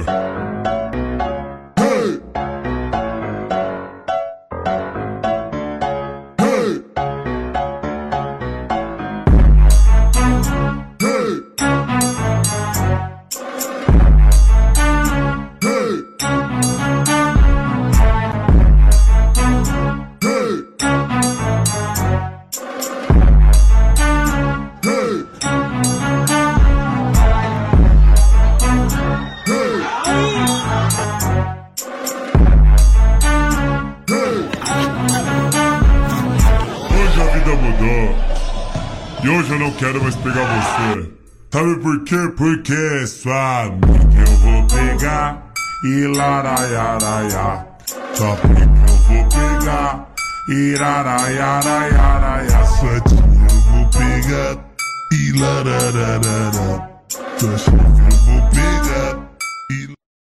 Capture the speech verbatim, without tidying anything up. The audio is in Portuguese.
E hoje eu não quero mais pegar você. Sabe por quê? Porque sua amiga eu vou pegar e laraiaraia. Só porque eu vou pegar e laraiaraia. Sua tia eu vou pegar e larararara. Sua chefe eu vou pegar